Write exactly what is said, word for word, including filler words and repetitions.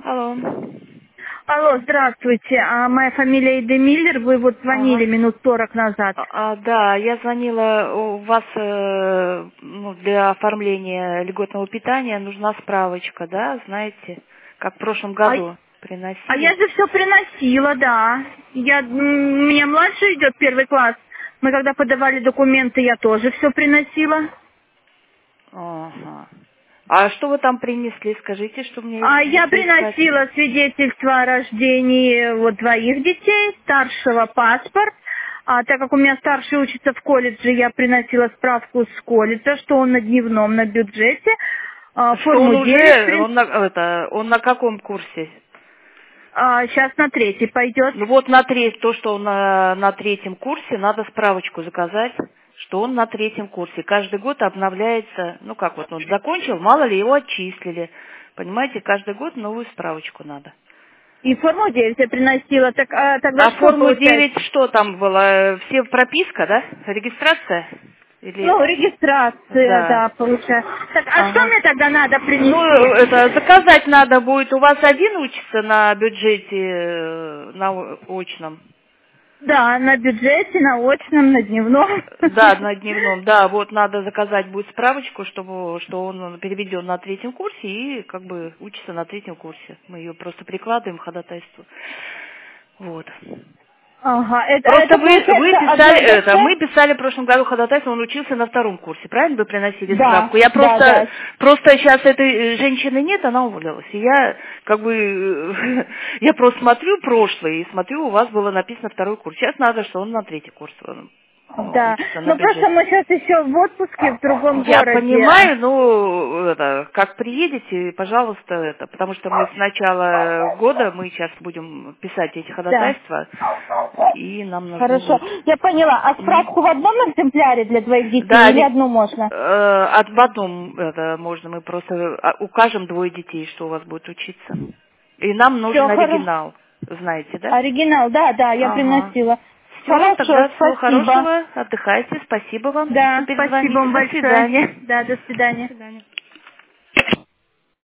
Алло. Алло, здравствуйте. А моя фамилия Ида Миллер. Вы вот звонили Ага. минут сорок назад. А, а, да, я звонила, у вас э, ну, для оформления льготного питания нужна справочка, да, знаете, как в прошлом А, году а я приносили. же все приносила, да. Я, м, у меня младший идет первый класс. Мы когда подавали документы, я тоже все приносила. Ага. А что вы там принесли, скажите, что мне А если я поискать? приносила свидетельство о рождении вот двоих детей, старшего паспорт. А так как у меня старший учится в колледже, я приносила справку с колледжа, что он на дневном, на бюджете, а, Что он форму девять. уже, он на, это, он на каком курсе? Сейчас на третий пойдет. Ну вот на треть, то, что он на, на третьем курсе, надо справочку заказать, что он на третьем курсе. Каждый год обновляется, ну как вот он закончил, мало ли его отчислили. Понимаете, каждый год новую справочку надо. И форму девять я приносила. Так, а, тогда А что форму получается? девять что там было? Все прописка, да? Регистрация? Или... Ну, регистрация, Да. да, получается. Так, а что Ага. мне тогда надо Ну, принести? это заказать надо будет. У вас один учится на бюджете, э, на очном? Да, на бюджете, на очном, на дневном. Да, на дневном, да, вот надо заказать будет справочку, чтобы, что он переведен на третьем курсе и как бы учится на третьем курсе. Мы ее просто прикладываем к ходатайству. Вот. Ага, это, Просто это вы, вы получается писали одна это, душа? мы писали в прошлом году ходатайство, он учился на втором курсе, правильно вы приносили Да, справку? Я да, просто, да. просто сейчас этой э, женщины нет, она уволилась. И я как бы, э, я просто смотрю прошлое и смотрю, у вас было написано второй курс. Сейчас надо, что он на третий курс э, Да. учится на Ну просто бюджете. мы сейчас еще в отпуске в другом Я городе. понимаю, ну, это, как приедете, пожалуйста, это, потому что мы с начала года, мы сейчас будем писать эти Да. ходатайства, и нам нужны Хорошо. будут. Я поняла. А Мгм. справку в одном экземпляре для двоих детей Да, или не- одну можно? э, от в одном это можно, мы просто а, укажем двое детей, что у вас будет учиться. И нам Все нужен хорошо. оригинал, знаете, да? Оригинал, да, да, я Ага. приносила. Все, Хорошо, тогда всего спасибо. хорошего, отдыхайте, спасибо вам, что Да, спасибо перезвонили, вам до большое. свидания. Да, до До свидания. свидания.